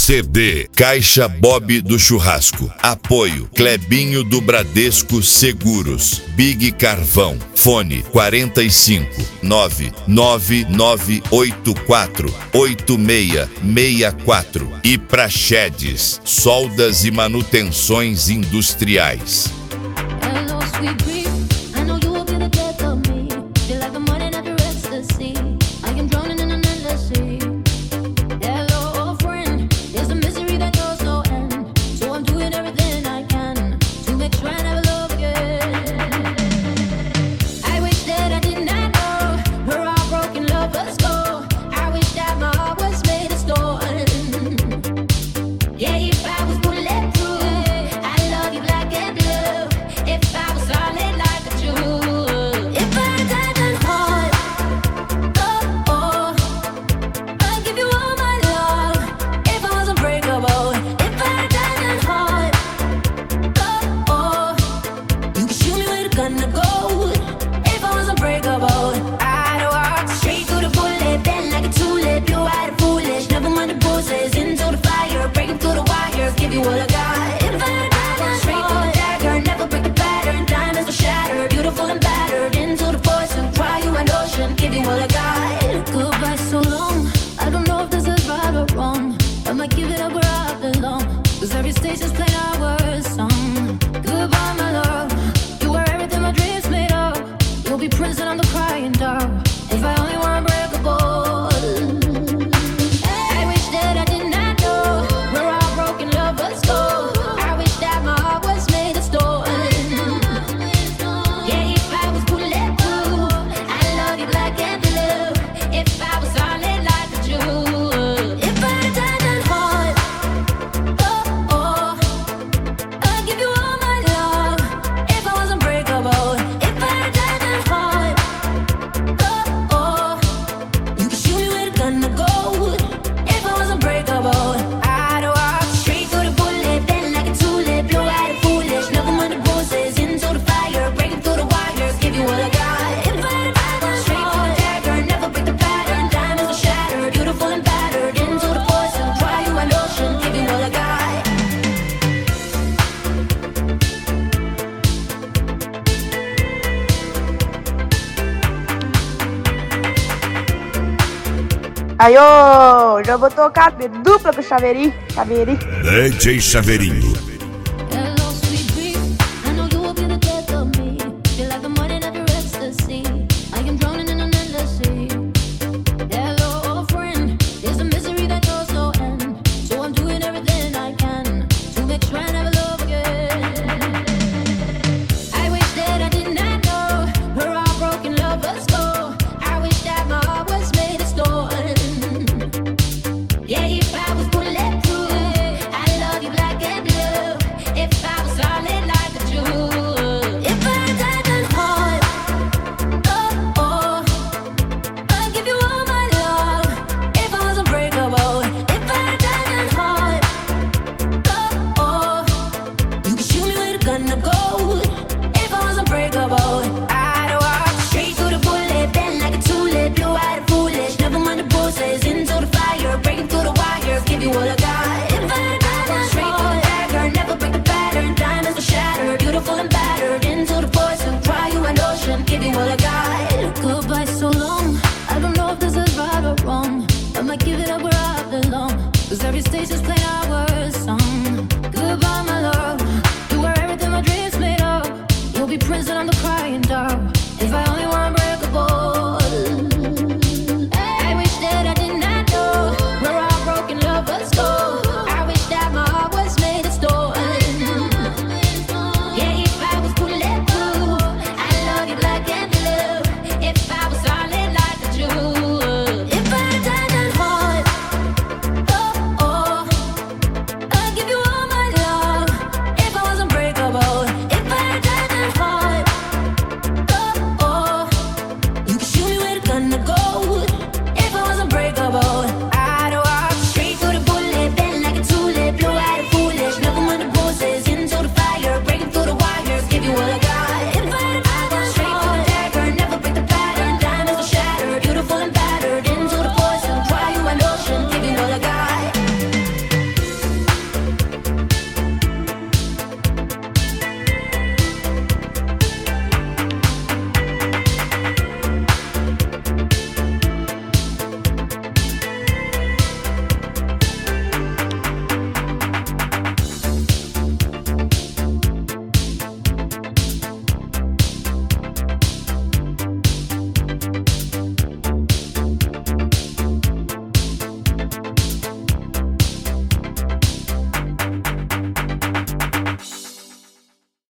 CD Caixa Bob do Churrasco. Apoio Clebinho do Bradesco Seguros. Big Carvão. Fone 45 99984 8664. E Praxedes, soldas e manutenções industriais. Hello, sweet dream. I know you will be the death of me. Feel like the morning after ecstasy. I am drowning in an endless sea. Hello, friend. There's a misery that knows no end. So I'm doing everything I can to make sure I never love again. I wish that I did not know where our broken lovers go. I wish that my heart was made of stone. Yeah, if I was bulletproof, I love you black and blue. If I was solid like a Jew, if I died and hard, oh, I'd give you all my love. If I was unbreakable, if I died and hard, oh, you could shoot me with a gun to go. If I was unbreakable, I'd walk straight through the bullet, bend like a tulip, blue-eyed and foolish, never mind the bruises, into the fire, breaking through the wires, give you all I got. If I died and straight through the dagger, never break the pattern, diamonds will shatter, beautiful and battered, into the poison, cry you an ocean, give you all I got. Goodbye so long, I don't know if this is right or wrong. I might give it up where I belong, 'cause every station's playing our song. Goodbye my love, you were everything my dreams made of. You'll be prison on the crying dove, if I only were unbreakable. I wish that I did not know where our broken lovers go. I wish that my heart was made of stone. Yeah, if I was bulletproof, I love you black and blue. If I was solid like a Jew, if I died and hard, oh, I'd give you all my love. If I was unbreakable, if I died and hard, oh, you could shoot me with a gun to gold. If I was unbreakable, I'd walk straight through the bullet, bend like a tulip, blue-eyed and foolish, never mind the bruises, into the fire, breaking through the wires, give you all I got. If I died straight through the dagger, never break the pattern, diamonds will shatter, beautiful and battered, into the poison, dry you an ocean, give you all I got. Aí, ô, já vou tocar de dupla pro Chaveirinho. DJ Chaveirinho.